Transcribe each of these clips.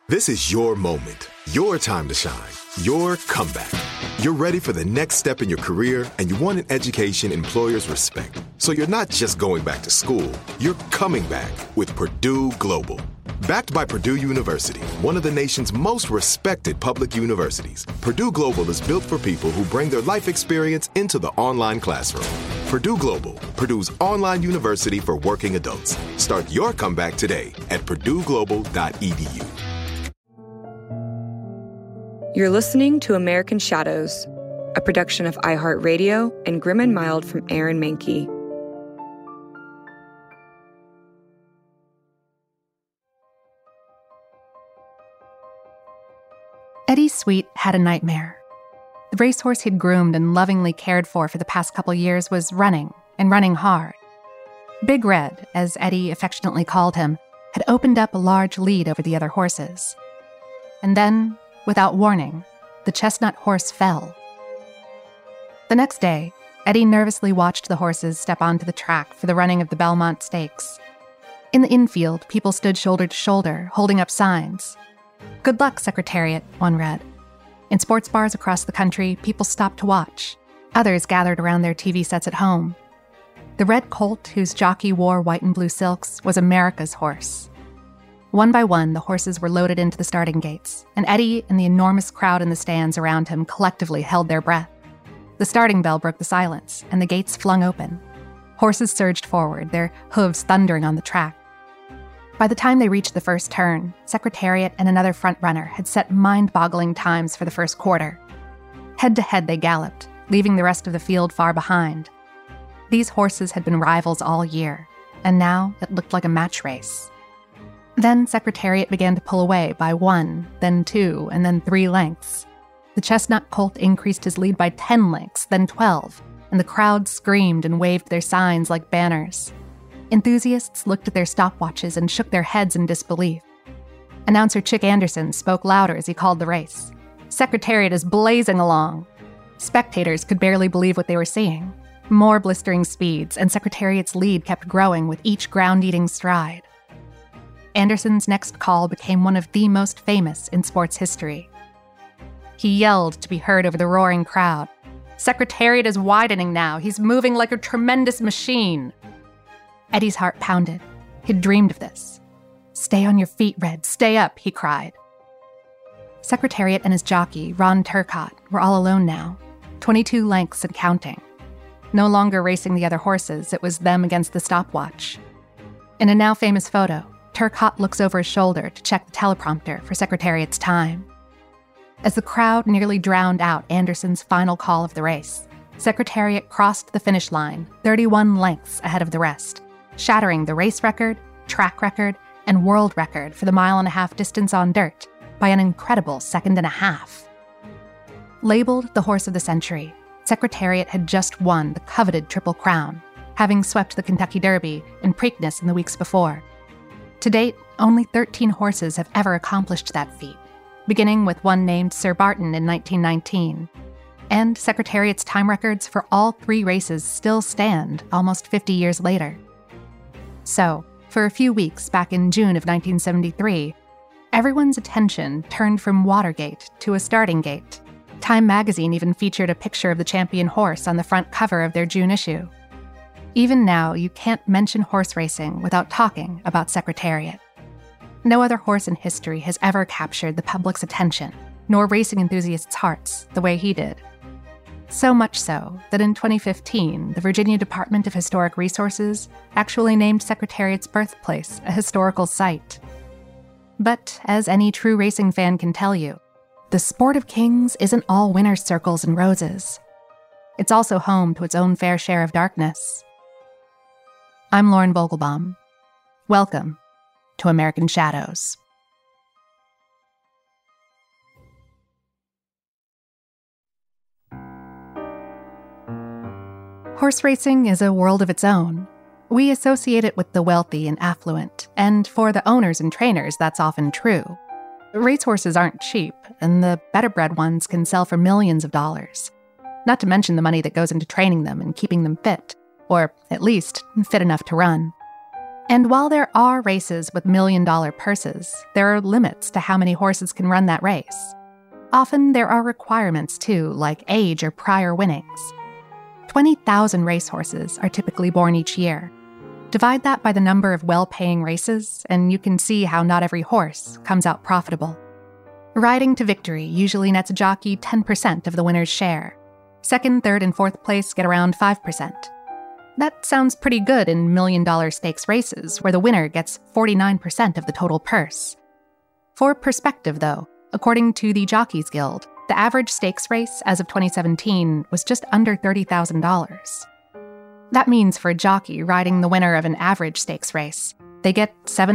This is your moment, your time to shine, your comeback. You're ready for the next step in your career, and you want an education employers respect. So you're not just going back to school, you're coming back with Purdue Global. Backed by Purdue University, one of the nation's most respected public universities, Purdue Global is built for people who bring their life experience into the online classroom. Purdue Global, Purdue's online university for working adults. Start your comeback today at purdueglobal.edu. You're listening to American Shadows, a production of iHeartRadio and Grim and Mild from Aaron Mahnke. Eddie Sweet had a nightmare. The racehorse he'd groomed and lovingly cared for the past couple years was running, and running hard. Big Red, as Eddie affectionately called him, had opened up a large lead over the other horses. And then, without warning, the chestnut horse fell. The next day, Eddie nervously watched the horses step onto the track for the running of the Belmont Stakes. In the infield, people stood shoulder to shoulder, holding up signs. "Good luck, Secretariat," one read. In sports bars across the country, people stopped to watch. Others gathered around their TV sets at home. The red colt, whose jockey wore white and blue silks, was America's horse. One by one, the horses were loaded into the starting gates, and Eddie and the enormous crowd in the stands around him collectively held their breath. The starting bell broke the silence, and the gates flung open. Horses surged forward, their hooves thundering on the track. By the time they reached the first turn, Secretariat and another front-runner had set mind-boggling times for the first quarter. Head-to-head they galloped, leaving the rest of the field far behind. These horses had been rivals all year, and now it looked like a match race. Then Secretariat began to pull away by 1, then 2, and then 3 lengths. The chestnut colt increased his lead by 10 lengths, then 12, and the crowd screamed and waved their signs like banners. Enthusiasts looked at their stopwatches and shook their heads in disbelief. Announcer Chick Anderson spoke louder as he called the race. "Secretariat is blazing along." Spectators could barely believe what they were seeing. More blistering speeds, and Secretariat's lead kept growing with each ground-eating stride. Anderson's next call became one of the most famous in sports history. He yelled to be heard over the roaring crowd. "Secretariat is widening now. He's moving like a tremendous machine." Eddie's heart pounded. He'd dreamed of this. "Stay on your feet, Red. Stay up," he cried. Secretariat and his jockey, Ron Turcotte, were all alone now, 22 lengths and counting. No longer racing the other horses, it was them against the stopwatch. In a now famous photo, Turcotte looks over his shoulder to check the teleprompter for Secretariat's time. As the crowd nearly drowned out Anderson's final call of the race, Secretariat crossed the finish line 31 lengths ahead of the rest, shattering the race record, track record, and world record for the mile-and-a-half distance on dirt by an incredible second and a half. Labeled the Horse of the Century, Secretariat had just won the coveted Triple Crown, having swept the Kentucky Derby and Preakness in the weeks before. To date, only 13 horses have ever accomplished that feat, beginning with one named Sir Barton in 1919. And Secretariat's time records for all 3 races still stand almost 50 years later. So, for a few weeks back in June of 1973, everyone's attention turned from Watergate to a starting gate. Time magazine even featured a picture of the champion horse on the front cover of their June issue. Even now, you can't mention horse racing without talking about Secretariat. No other horse in history has ever captured the public's attention, nor racing enthusiasts' hearts, the way he did. So much so that in 2015, the Virginia Department of Historic Resources actually named Secretariat's birthplace a historical site. But as any true racing fan can tell you, the sport of kings isn't all winner's circles and roses. It's also home to its own fair share of darkness. I'm Lauren Vogelbaum. Welcome to American Shadows. Horse racing is a world of its own. We associate it with the wealthy and affluent, and for the owners and trainers, that's often true. Racehorses aren't cheap, and the better bred ones can sell for millions of dollars. Not to mention the money that goes into training them and keeping them fit, or at least fit enough to run. And while there are races with million-dollar purses, there are limits to how many horses can run that race. Often there are requirements too, like age or prior winnings. 20,000 racehorses are typically born each year. Divide that by the number of well-paying races, and you can see how not every horse comes out profitable. Riding to victory usually nets a jockey 10% of the winner's share. Second, third, and fourth place get around 5%. That sounds pretty good in million-dollar stakes races, where the winner gets 49% of the total purse. For perspective, though, according to the Jockeys Guild, the average stakes race as of 2017 was just under $30,000. That means for a jockey riding the winner of an average stakes race, they get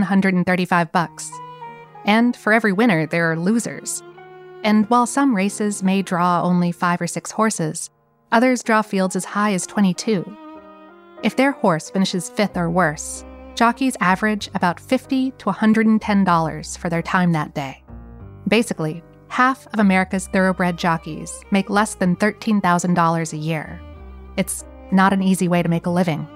$735. And for every winner, there are losers. And while some races may draw only 5 or 6 horses, others draw fields as high as 22. If their horse finishes 5th or worse, jockeys average about $50 to $110 for their time that day. Basically, half of America's thoroughbred jockeys make less than $13,000 a year. It's not an easy way to make a living.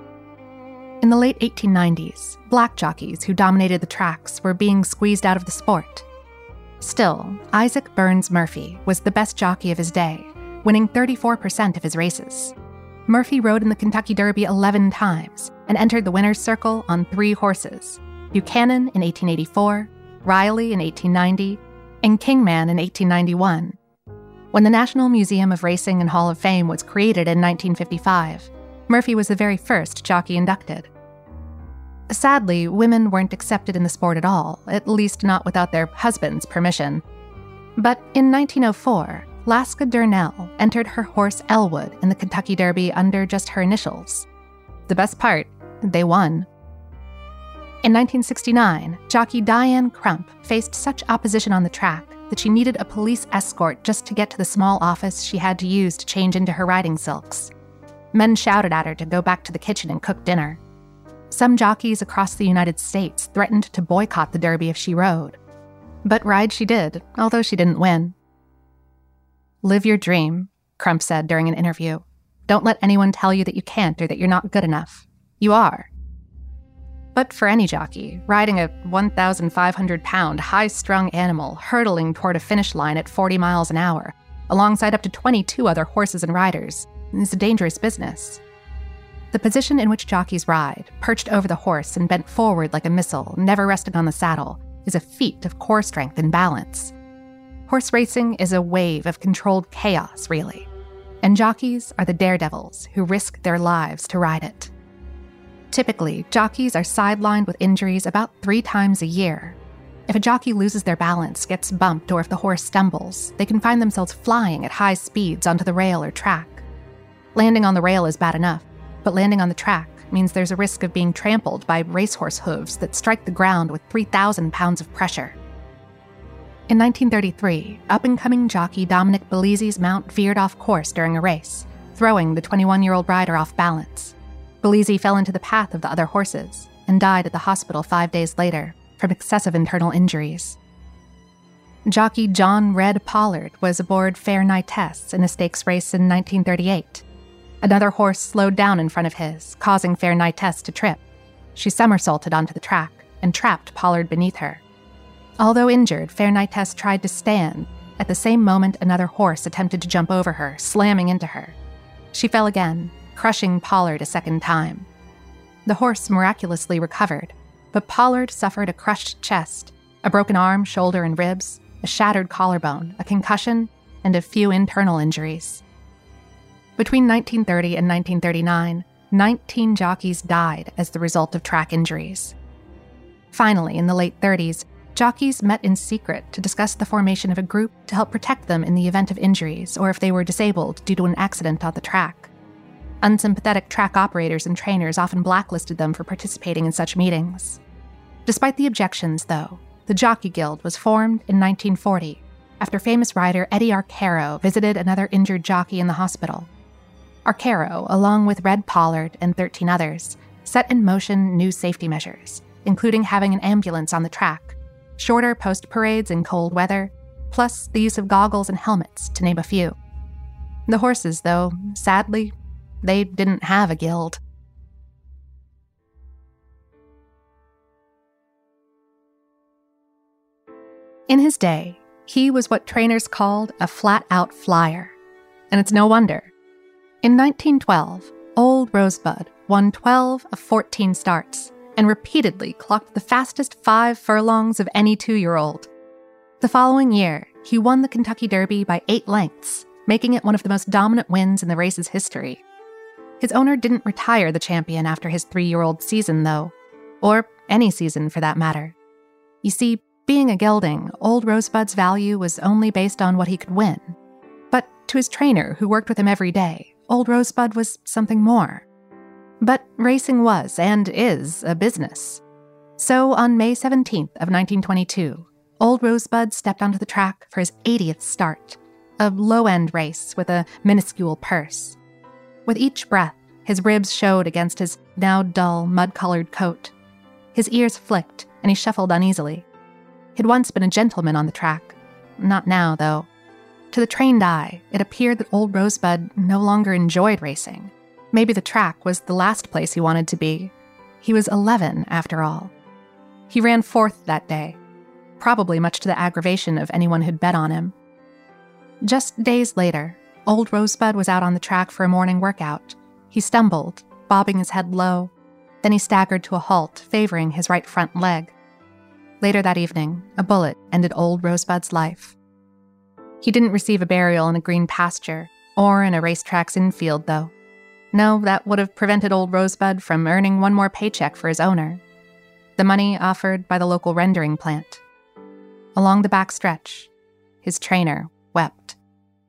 In the late 1890s, black jockeys who dominated the tracks were being squeezed out of the sport. Still, Isaac Burns Murphy was the best jockey of his day, winning 34% of his races. Murphy rode in the Kentucky Derby 11 times and entered the winner's circle on 3 horses: Buchanan in 1884, Riley in 1890, and Kingman in 1891. When the National Museum of Racing and Hall of Fame was created in 1955, Murphy was the very first jockey inducted. Sadly, women weren't accepted in the sport at all, at least not without their husband's permission. But in 1904, Laska Durnell entered her horse Elwood in the Kentucky Derby under just her initials. The best part, they won. In 1969, jockey Diane Crump faced such opposition on the track that she needed a police escort just to get to the small office she had to use to change into her riding silks. Men shouted at her to go back to the kitchen and cook dinner. Some jockeys across the United States threatened to boycott the Derby if she rode. But ride she did, although she didn't win. "Live your dream," Crump said during an interview. "Don't let anyone tell you that you can't or that you're not good enough. You are." But for any jockey, riding a 1,500-pound, high-strung animal hurtling toward a finish line at 40 miles an hour, alongside up to 22 other horses and riders, is a dangerous business. The position in which jockeys ride, perched over the horse and bent forward like a missile, never resting on the saddle, is a feat of core strength and balance. Horse racing is a wave of controlled chaos, really, and jockeys are the daredevils who risk their lives to ride it. Typically, jockeys are sidelined with injuries about 3 times a year. If a jockey loses their balance, gets bumped, or if the horse stumbles, they can find themselves flying at high speeds onto the rail or track. Landing on the rail is bad enough, but landing on the track means there's a risk of being trampled by racehorse hooves that strike the ground with 3,000 pounds of pressure. In 1933, up-and-coming jockey Dominic Bellizzi's mount veered off course during a race, throwing the 21-year-old rider off balance. Bellizzi fell into the path of the other horses and died at the hospital 5 days later from excessive internal injuries. Jockey John Red Pollard was aboard Fair Nitesse in a stakes race in 1938. Another horse slowed down in front of his, causing Fair Nitesse to trip. She somersaulted onto the track and trapped Pollard beneath her. Although injured, Fair Nitesse tried to stand. At the same moment, another horse attempted to jump over her, slamming into her. She fell again, crushing Pollard a second time. The horse miraculously recovered, but Pollard suffered a crushed chest, a broken arm, shoulder, and ribs, a shattered collarbone, a concussion, and a few internal injuries. Between 1930 and 1939, 19 jockeys died as the result of track injuries. Finally, in the late 30s, jockeys met in secret to discuss the formation of a group to help protect them in the event of injuries or if they were disabled due to an accident on the track. Unsympathetic track operators and trainers often blacklisted them for participating in such meetings. Despite the objections, though, the Jockey Guild was formed in 1940 after famous rider Eddie Arcaro visited another injured jockey in the hospital. Arcaro, along with Red Pollard and 13 others, set in motion new safety measures, including having an ambulance on the track, shorter post-parades in cold weather, plus the use of goggles and helmets, to name a few. The horses, though, sadly, they didn't have a guild. In his day, he was what trainers called a flat-out flyer. And it's no wonder. In 1912, Old Rosebud won 12 of 14 starts and repeatedly clocked the fastest 5 furlongs of any 2-year-old. The following year, he won the Kentucky Derby by 8 lengths, making it one of the most dominant wins in the race's history. His owner didn't retire the champion after his 3-year-old season, though, or any season for that matter. You see, being a gelding, Old Rosebud's value was only based on what he could win. But to his trainer, who worked with him every day, Old Rosebud was something more. But racing was, and is, a business. So on May 17th of 1922, Old Rosebud stepped onto the track for his 80th start, a low-end race with a minuscule purse. With each breath, his ribs showed against his now dull, mud-colored coat. His ears flicked, and he shuffled uneasily. He'd once been a gentleman on the track. Not now, though. To the trained eye, it appeared that Old Rosebud no longer enjoyed racing. Maybe the track was the last place he wanted to be. He was 11, after all. He ran 4th that day, probably much to the aggravation of anyone who'd bet on him. Just days later, Old Rosebud was out on the track for a morning workout. He stumbled, bobbing his head low. Then he staggered to a halt, favoring his right front leg. Later that evening, a bullet ended Old Rosebud's life. He didn't receive a burial in a green pasture, or in a racetrack's infield, though. No, that would have prevented Old Rosebud from earning one more paycheck for his owner. The money offered by the local rendering plant. Along the back stretch, his trainer wept.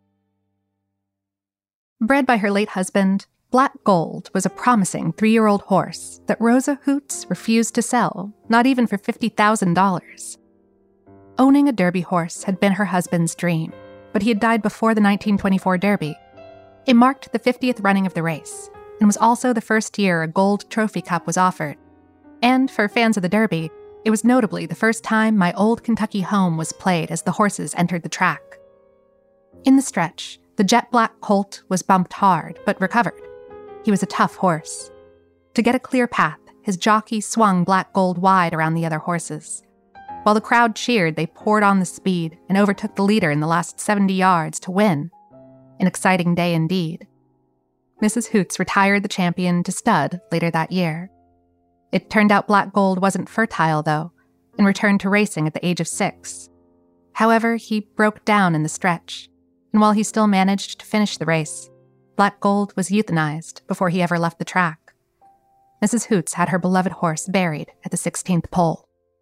Bred by her late husband, Black Gold was a promising 3-year-old horse that Rosa Hoots refused to sell, not even for $50,000. Owning a Derby horse had been her husband's dream, but he had died before the 1924 Derby. It marked the 50th running of the race, and was also the first year a Gold Trophy Cup was offered. And for fans of the Derby, it was notably the first time My Old Kentucky Home was played as the horses entered the track. In the stretch, the jet-black colt was bumped hard, but recovered. He was a tough horse. To get a clear path, his jockey swung Black Gold wide around the other horses. While the crowd cheered, they poured on the speed and overtook the leader in the last 70 yards to win. An exciting day indeed. Mrs. Hoots retired the champion to stud later that year. It turned out Black Gold wasn't fertile, though, and returned to racing at the age of 6. However, he broke down in the stretch, and while he still managed to finish the race, Black Gold was euthanized before he ever left the track. Mrs. Hoots had her beloved horse buried at the 16th pole.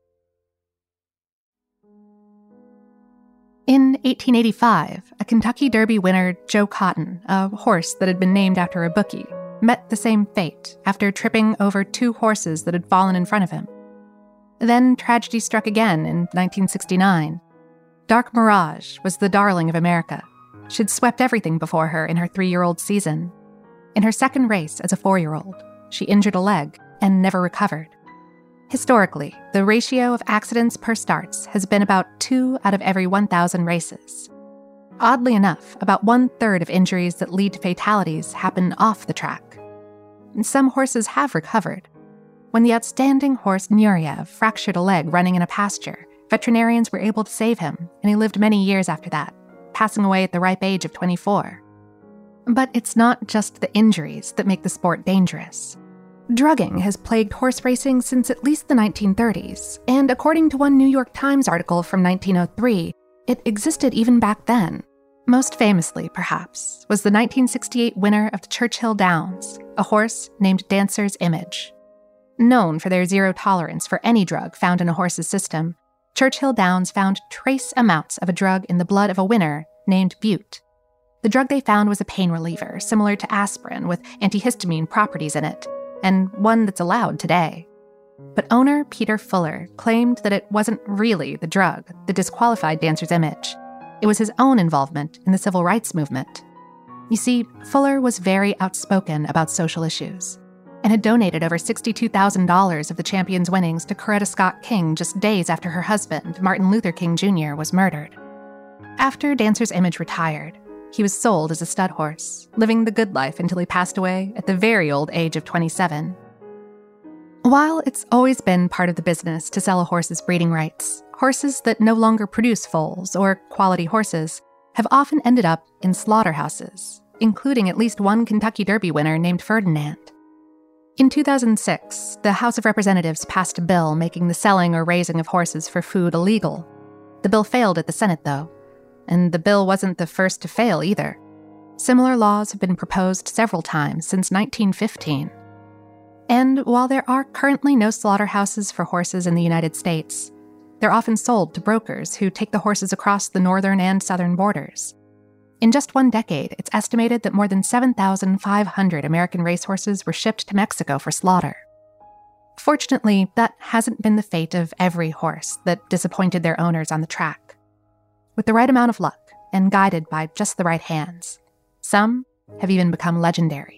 In 1885, a Kentucky Derby winner, Joe Cotton, a horse that had been named after a bookie, met the same fate after tripping over 2 horses that had fallen in front of him. Then tragedy struck again in 1969. Dark Mirage was the darling of America. She'd swept everything before her in her 3-year-old season. In her second race as a 4-year-old, she injured a leg and never recovered. Historically, the ratio of accidents per starts has been about 2 out of every 1,000 races. Oddly enough, about 1/3 of injuries that lead to fatalities happen off the track. And some horses have recovered. When the outstanding horse Nureyev fractured a leg running in a pasture, veterinarians were able to save him, and he lived many years after that, passing away at the ripe age of 24. But it's not just the injuries that make the sport dangerous. Drugging has plagued horse racing since at least the 1930s, and according to one New York Times article from 1903, it existed even back then. Most famously, perhaps, was the 1968 winner of the Churchill Downs, a horse named Dancer's Image. Known for their zero tolerance for any drug found in a horse's system, Churchill Downs found trace amounts of a drug in the blood of a winner named Bute. The drug they found was a pain reliever, similar to aspirin, with antihistamine properties in it, and one that's allowed today. But owner Peter Fuller claimed that it wasn't really the drug that disqualified Dancer's Image. It was his own involvement in the civil rights movement. You see, Fuller was very outspoken about social issues, and had donated over $62,000 of the champion's winnings to Coretta Scott King just days after her husband, Martin Luther King Jr., was murdered. After Dancer's Image retired, he was sold as a stud horse, living the good life until he passed away at the very old age of 27. While it's always been part of the business to sell a horse's breeding rights, horses that no longer produce foals or quality horses have often ended up in slaughterhouses, including at least one Kentucky Derby winner named Ferdinand. In 2006, the House of Representatives passed a bill making the selling or raising of horses for food illegal. The bill failed at the Senate, though, and the bill wasn't the first to fail either. Similar laws have been proposed several times since 1915. And while there are currently no slaughterhouses for horses in the United States, they're often sold to brokers who take the horses across the northern and southern borders. In just one decade, it's estimated that more than 7,500 American racehorses were shipped to Mexico for slaughter. Fortunately, that hasn't been the fate of every horse that disappointed their owners on the track. With the right amount of luck and guided by just the right hands, some have even become legendary.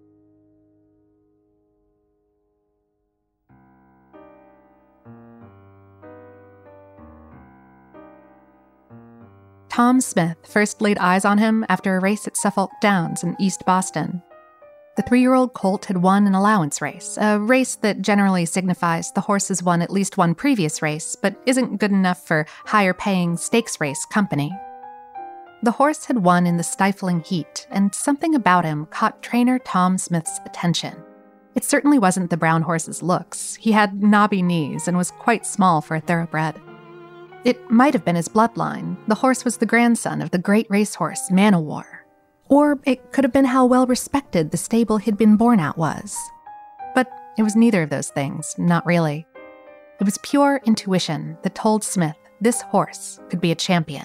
Tom Smith first laid eyes on him after a race at Suffolk Downs in East Boston. The 3-year-old colt had won an allowance race, a race that generally signifies the horse has won at least one previous race, but isn't good enough for higher-paying stakes race company. The horse had won in the stifling heat, and something about him caught trainer Tom Smith's attention. It certainly wasn't the brown horse's looks. He had knobby knees and was quite small for a thoroughbred. It might have been his bloodline. The horse was the grandson of the great racehorse Man o' War. Or it could have been how well-respected the stable he'd been born at was. But it was neither of those things, not really. It was pure intuition that told Smith this horse could be a champion.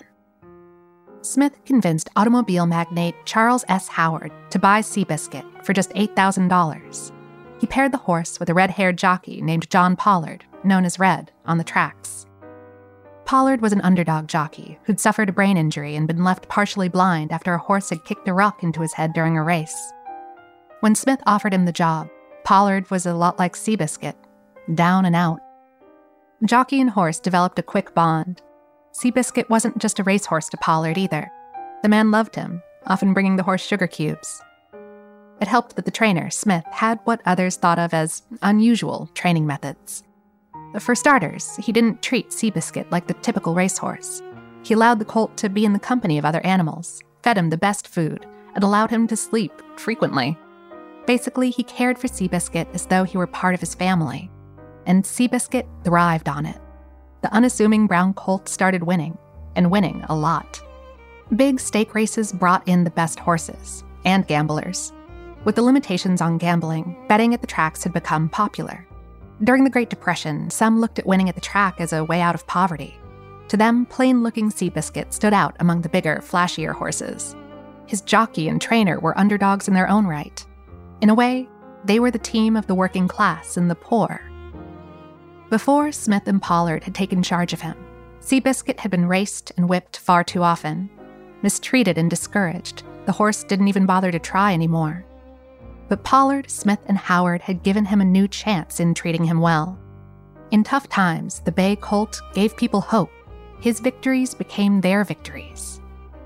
Smith convinced automobile magnate Charles S. Howard to buy Seabiscuit for just $8,000. He paired the horse with a red-haired jockey named John Pollard, known as Red, on the tracks. Pollard was an underdog jockey who'd suffered a brain injury and been left partially blind after a horse had kicked a rock into his head during a race. When Smith offered him the job, Pollard was a lot like Seabiscuit, down and out. Jockey and horse developed a quick bond. Seabiscuit wasn't just a racehorse to Pollard either. The man loved him, often bringing the horse sugar cubes. It helped that the trainer, Smith, had what others thought of as unusual training methods. For starters, he didn't treat Seabiscuit like the typical racehorse. He allowed the colt to be in the company of other animals, fed him the best food, and allowed him to sleep frequently. Basically, he cared for Seabiscuit as though he were part of his family. And Seabiscuit thrived on it. The unassuming brown colt started winning, and winning a lot. Big stake races brought in the best horses, and gamblers. With the limitations on gambling, betting at the tracks had become popular. During the Great Depression, some looked at winning at the track as a way out of poverty. To them, plain-looking Seabiscuit stood out among the bigger, flashier horses. His jockey and trainer were underdogs in their own right. In a way, they were the team of the working class and the poor. Before Smith and Pollard had taken charge of him, Seabiscuit had been raced and whipped far too often. Mistreated and discouraged, the horse didn't even bother to try anymore. But Pollard, Smith, and Howard had given him a new chance in treating him well. In tough times, the bay colt gave people hope. His victories became their victories.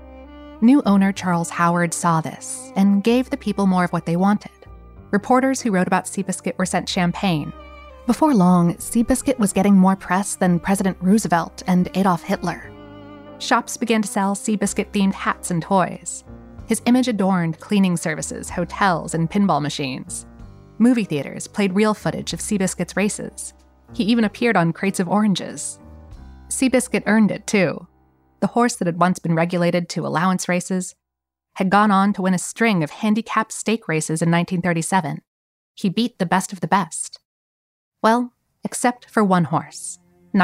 New owner Charles Howard saw this and gave the people more of what they wanted. Reporters who wrote about Seabiscuit were sent champagne. Before long, Seabiscuit was getting more press than President Roosevelt and Adolf Hitler. Shops began to sell Seabiscuit-themed hats and toys. His image adorned cleaning services, hotels, and pinball machines. Movie theaters played real footage of Seabiscuit's races. He even appeared on crates of oranges. Seabiscuit earned it, too. The horse that had once been regulated to allowance races had gone on to win a string of handicapped stake races in 1937. He beat the best of the best. Well, except for one horse,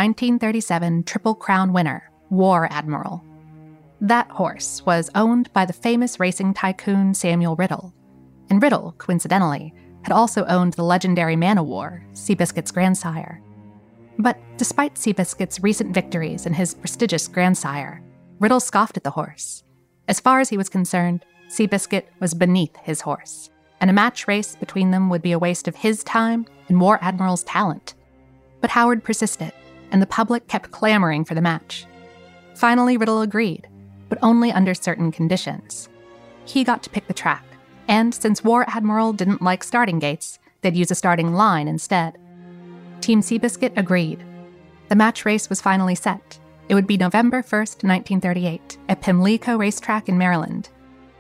1937 Triple Crown winner, War Admiral. That horse was owned by the famous racing tycoon Samuel Riddle, and Riddle, coincidentally, had also owned the legendary Man o' War, Seabiscuit's grandsire. But despite Seabiscuit's recent victories and his prestigious grandsire, Riddle scoffed at the horse. As far as he was concerned, Seabiscuit was beneath his horse, and a match race between them would be a waste of his time and War Admiral's talent. But Howard persisted, and the public kept clamoring for the match. Finally, Riddle agreed, but only under certain conditions. He got to pick the track, and since War Admiral didn't like starting gates, they'd use a starting line instead. Team Seabiscuit agreed. The match race was finally set. It would be November 1st, 1938, at Pimlico Racetrack in Maryland.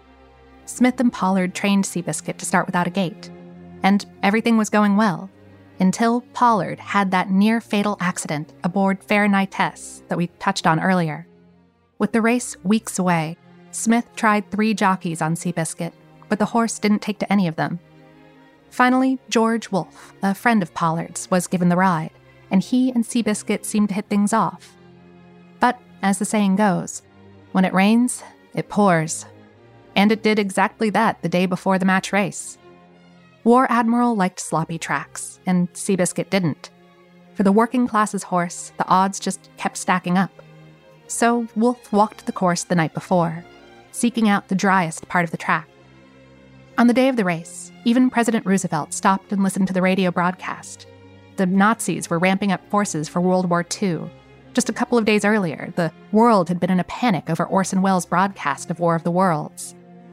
Smith and Pollard trained Seabiscuit to start without a gate, and everything was going well, until Pollard had that near-fatal accident aboard Fair Knightess that we touched on earlier. With the race weeks away, Smith tried 3 jockeys on Seabiscuit, but the horse didn't take to any of them. Finally, George Wolfe, a friend of Pollard's, was given the ride, and he and Seabiscuit seemed to hit things off. But, as the saying goes, when it rains, it pours. And it did exactly that the day before the match race. War Admiral liked sloppy tracks, and Seabiscuit didn't. For the working class's horse, the odds just kept stacking up. So Wolfe walked the course the night before, seeking out the driest part of the track. On the day of the race, even President Roosevelt stopped and listened to the radio broadcast. The Nazis were ramping up forces for World War II. Just a couple of days earlier, the world had been in a panic over Orson Welles' broadcast of War of the Worlds.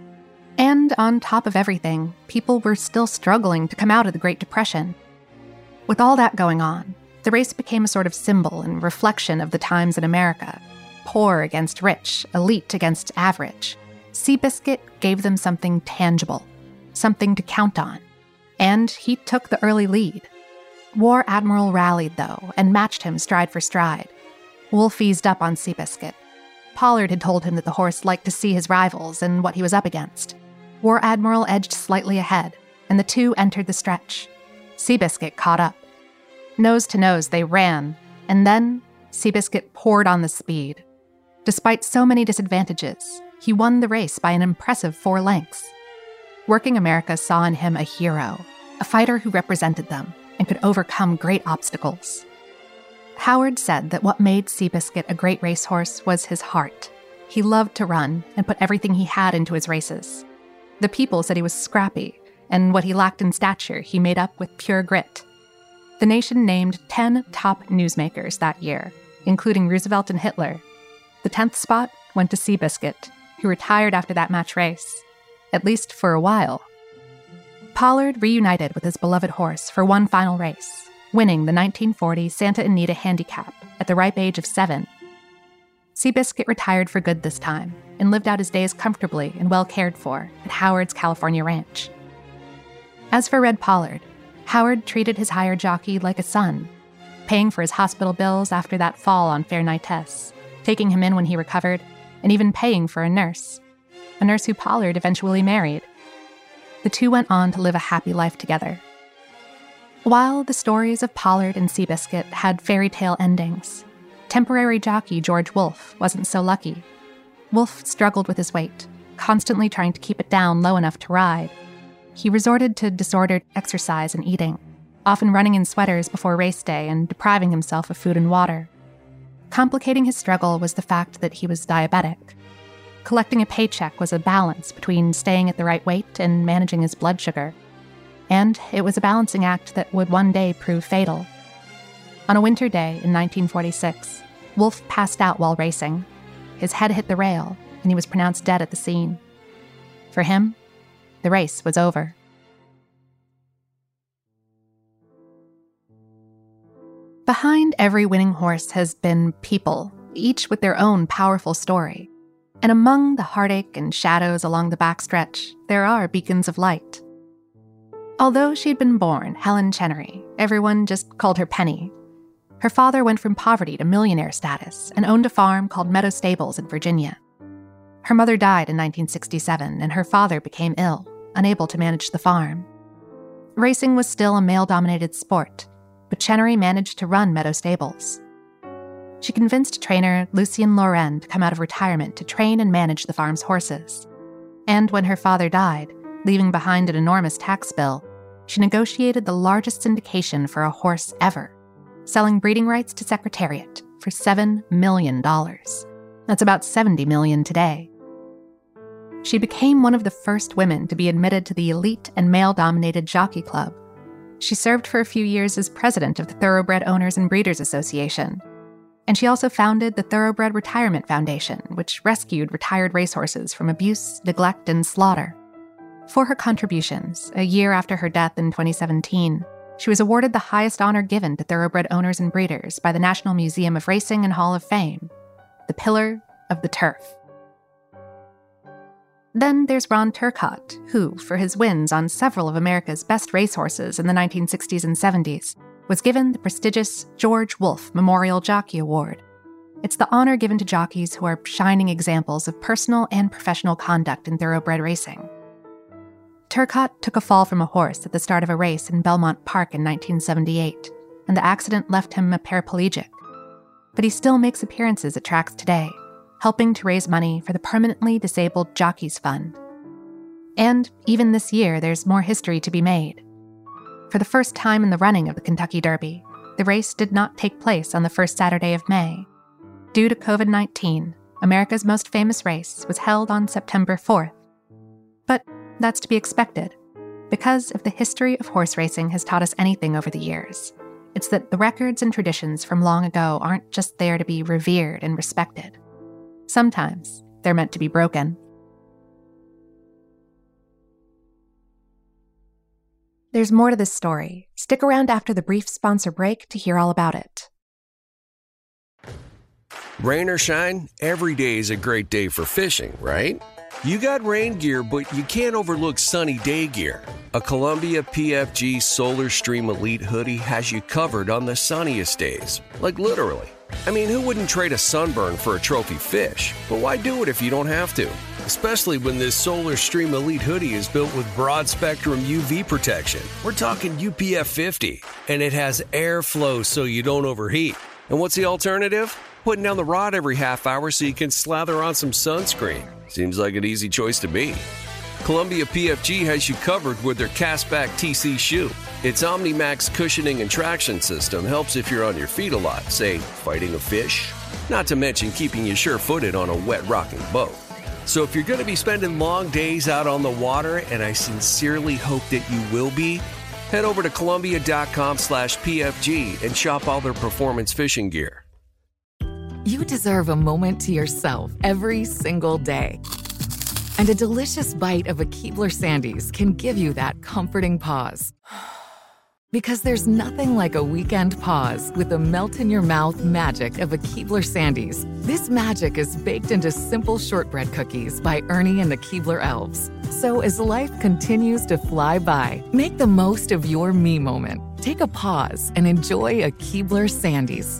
And on top of everything, people were still struggling to come out of the Great Depression. With all that going on, the race became a sort of symbol and reflection of the times in America. Poor against rich, elite against average. Seabiscuit gave them something tangible, something to count on. And he took the early lead. War Admiral rallied, though, and matched him stride for stride. Wolfe eased up on Seabiscuit. Pollard had told him that the horse liked to see his rivals and what he was up against. War Admiral edged slightly ahead, and the two entered the stretch. Seabiscuit caught up. Nose to nose, they ran, and then Seabiscuit poured on the speed. Despite so many disadvantages, he won the race by an impressive 4 lengths. Working America saw in him a hero, a fighter who represented them and could overcome great obstacles. Howard said that what made Seabiscuit a great racehorse was his heart. He loved to run and put everything he had into his races. The people said he was scrappy, and what he lacked in stature he made up with pure grit. The nation named 10 top newsmakers that year, including Roosevelt and Hitler. The 10th spot went to Seabiscuit, who retired after that match race, at least for a while. Pollard reunited with his beloved horse for one final race, winning the 1940 Santa Anita Handicap at the ripe age of 7. Seabiscuit retired for good this time and lived out his days comfortably and well cared for at Howard's California ranch. As for Red Pollard, Howard treated his hired jockey like a son, paying for his hospital bills after that fall on Fair Knightess, taking him in when he recovered, and even paying for a nurse who Pollard eventually married. The two went on to live a happy life together. While the stories of Pollard and Seabiscuit had fairy tale endings, temporary jockey George Wolfe wasn't so lucky. Wolfe struggled with his weight, constantly trying to keep it down low enough to ride. He resorted to disordered exercise and eating, often running in sweaters before race day and depriving himself of food and water. Complicating his struggle was the fact that he was diabetic. Collecting a paycheck was a balance between staying at the right weight and managing his blood sugar. And it was a balancing act that would one day prove fatal. On a winter day in 1946, Wolfe passed out while racing. His head hit the rail, and he was pronounced dead at the scene. For him, the race was over. Behind every winning horse has been people, each with their own powerful story. And among the heartache and shadows along the backstretch, there are beacons of light. Although she'd been born Helen Chenery, everyone just called her Penny. Her father went from poverty to millionaire status and owned a farm called Meadow Stables in Virginia. Her mother died in 1967, and her father became ill, unable to manage the farm. Racing was still a male-dominated sport, but Chenery managed to run Meadow Stables. She convinced trainer Lucien Loren to come out of retirement to train and manage the farm's horses. And when her father died, leaving behind an enormous tax bill, she negotiated the largest syndication for a horse ever, selling breeding rights to Secretariat for $7 million. That's about $70 million today. She became one of the first women to be admitted to the elite and male-dominated Jockey Club. She served for a few years as president of the Thoroughbred Owners and Breeders Association. And she also founded the Thoroughbred Retirement Foundation, which rescued retired racehorses from abuse, neglect, and slaughter. For her contributions, a year after her death in 2017, She was awarded the highest honor given to thoroughbred owners and breeders by the National Museum of Racing and Hall of Fame, the Pillar of the Turf. Then there's Ron Turcotte, who, for his wins on several of America's best racehorses in the 1960s and 70s, was given the prestigious George Wolfe Memorial Jockey Award. It's the honor given to jockeys who are shining examples of personal and professional conduct in thoroughbred racing. Turcotte took a fall from a horse at the start of a race in Belmont Park in 1978, and the accident left him a paraplegic. But he still makes appearances at tracks today, helping to raise money for the Permanently Disabled Jockeys Fund. And even this year, there's more history to be made. For the first time in the running of the Kentucky Derby, the race did not take place on the first Saturday of May. Due to COVID-19, America's most famous race was held on September 4th. But that's to be expected, because if the history of horse racing has taught us anything over the years, it's that the records and traditions from long ago aren't just there to be revered and respected. Sometimes they're meant to be broken. There's more to this story. Stick around after the brief sponsor break to hear all about it. Rain or shine, every day is a great day for fishing, right? You got rain gear, but you can't overlook sunny day gear. A Columbia PFG Solar Stream Elite hoodie has you covered on the sunniest days. Like literally. I mean, who wouldn't trade a sunburn for a trophy fish? But why do it if you don't have to? Especially when this Solar Stream Elite hoodie is built with broad-spectrum UV protection. We're talking UPF 50, and it has airflow so you don't overheat. And what's the alternative? Putting down the rod every half hour so you can slather on some sunscreen. Seems like an easy choice to me. Columbia PFG has you covered with their Castback TC shoe. Its OmniMax cushioning and traction system helps if you're on your feet a lot, say, fighting a fish. Not to mention keeping you sure-footed on a wet rocking boat. So if you're going to be spending long days out on the water, and I sincerely hope that you will be, head over to Columbia.com/PFG and shop all their performance fishing gear. You deserve a moment to yourself every single day. And a delicious bite of a Keebler Sandies can give you that comforting pause. Because there's nothing like a weekend pause with the melt-in-your-mouth magic of a Keebler Sandies. This magic is baked into simple shortbread cookies by Ernie and the Keebler Elves. So as life continues to fly by, make the most of your me moment. Take a pause and enjoy a Keebler Sandies.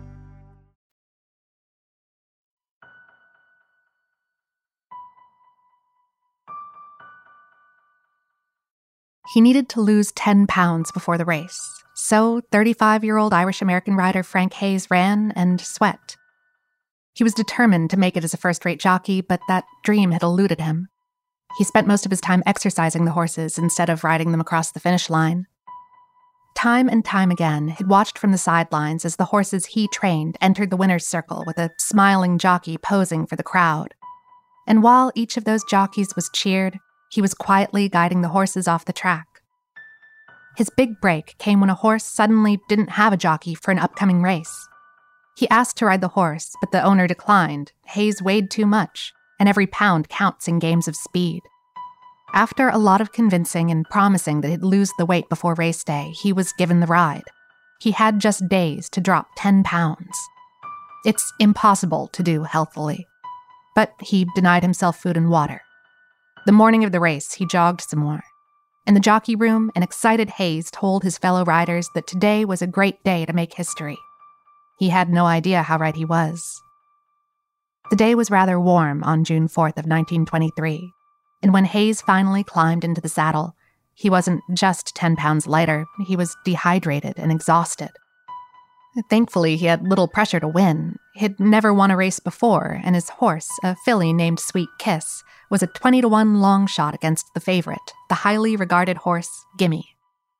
He needed to lose 10 pounds before the race, so 35-year-old Irish-American rider Frank Hayes ran and sweat. He was determined to make it as a first-rate jockey, but that dream had eluded him. He spent most of his time exercising the horses instead of riding them across the finish line. Time and time again, he'd watched from the sidelines as the horses he trained entered the winner's circle with a smiling jockey posing for the crowd. And while each of those jockeys was cheered, he was quietly guiding the horses off the track. His big break came when a horse suddenly didn't have a jockey for an upcoming race. He asked to ride the horse, but the owner declined. Hayes weighed too much, and every pound counts in games of speed. After a lot of convincing and promising that he'd lose the weight before race day, he was given the ride. He had just days to drop 10 pounds. It's impossible to do healthily. But he denied himself food and water. The morning of the race, he jogged some more. In the jockey room, an excited Hayes told his fellow riders that today was a great day to make history. He had no idea how right he was. The day was rather warm on June 4th of 1923, and when Hayes finally climbed into the saddle, he wasn't just 10 pounds lighter, he was dehydrated and exhausted. Thankfully, he had little pressure to win. He'd never won a race before, and his horse, a filly named Sweet Kiss, was a 20-to-1 long shot against the favorite, the highly regarded horse, Gimme.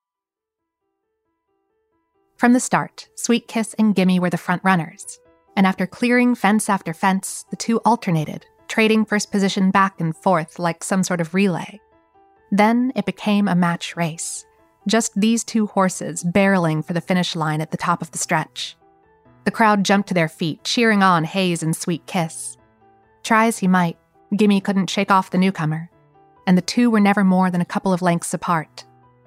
From the start, Sweet Kiss and Gimme were the front runners, and after clearing fence after fence, the two alternated, trading first position back and forth like some sort of relay. Then it became a match race. Just these two horses barreling for the finish line at the top of the stretch. The crowd jumped to their feet, cheering on Hayes and Sweet Kiss. Try as he might, Gimme couldn't shake off the newcomer, and the two were never more than a couple of lengths apart.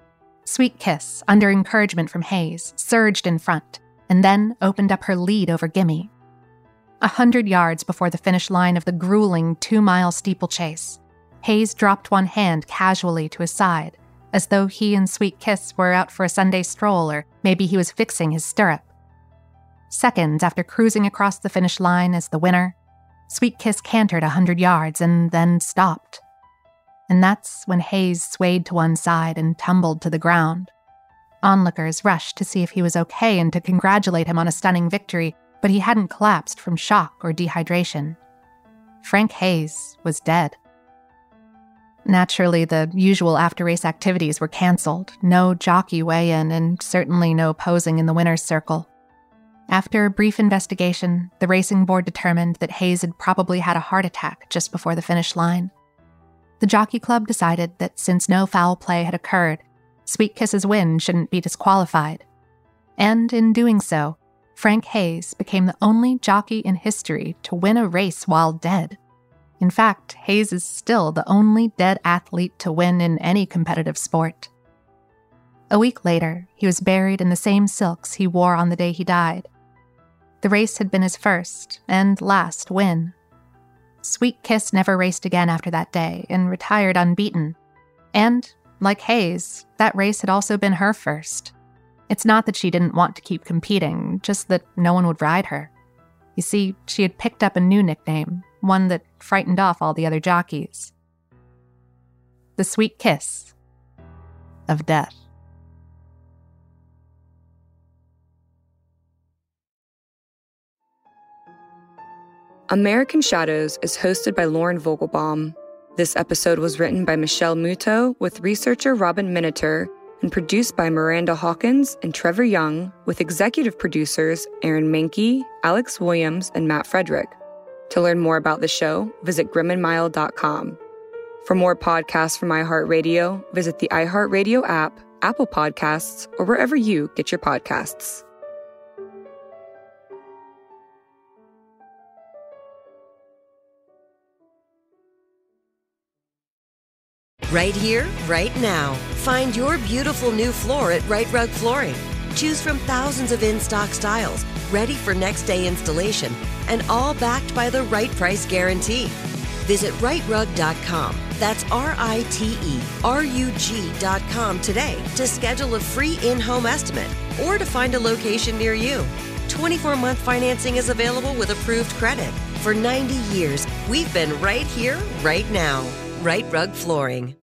Sweet Kiss, under encouragement from Hayes, surged in front and then opened up her lead over Gimme. 100 yards before the finish line of the grueling 2-mile steeplechase, Hayes dropped one hand casually to his side, as though he and Sweet Kiss were out for a Sunday stroll, or maybe he was fixing his stirrup. Seconds after cruising across the finish line as the winner, Sweet Kiss cantered 100 yards and then stopped. And that's when Hayes swayed to one side and tumbled to the ground. Onlookers rushed to see if he was okay and to congratulate him on a stunning victory, but he hadn't collapsed from shock or dehydration. Frank Hayes was dead. Naturally, the usual after-race activities were canceled, no jockey weigh-in, and certainly no posing in the winner's circle. After a brief investigation, the racing board determined that Hayes had probably had a heart attack just before the finish line. The Jockey Club decided that since no foul play had occurred, Sweet Kiss's win shouldn't be disqualified. And in doing so, Frank Hayes became the only jockey in history to win a race while dead. In fact, Hayes is still the only dead athlete to win in any competitive sport. A week later, he was buried in the same silks he wore on the day he died. The race had been his first and last win. Sweet Kiss never raced again after that day and retired unbeaten. And, like Hayes, that race had also been her first. It's not that she didn't want to keep competing, just that no one would ride her. You see, she had picked up a new nickname, one that frightened off all the other jockeys. The Sweet Kiss of Death. American Shadows is hosted by Lauren Vogelbaum. This episode was written by Michelle Muto with researcher Robin Miniter and produced by Miranda Hawkins and Trevor Young with executive producers Aaron Mankey, Alex Williams, and Matt Frederick. To learn more about the show, visit grimandmild.com. For more podcasts from iHeartRadio, visit the iHeartRadio app, Apple Podcasts, or wherever you get your podcasts. Right here, right now. Find your beautiful new floor at Rite Rug Flooring. Choose from thousands of in-stock styles, ready for next day installation, and all backed by the right price guarantee. Visit riterug.com. That's RITERUG.com today to schedule a free in-home estimate or to find a location near you. 24-month financing is available with approved credit. For 90 years, we've been right here, right now. Rite Rug Flooring.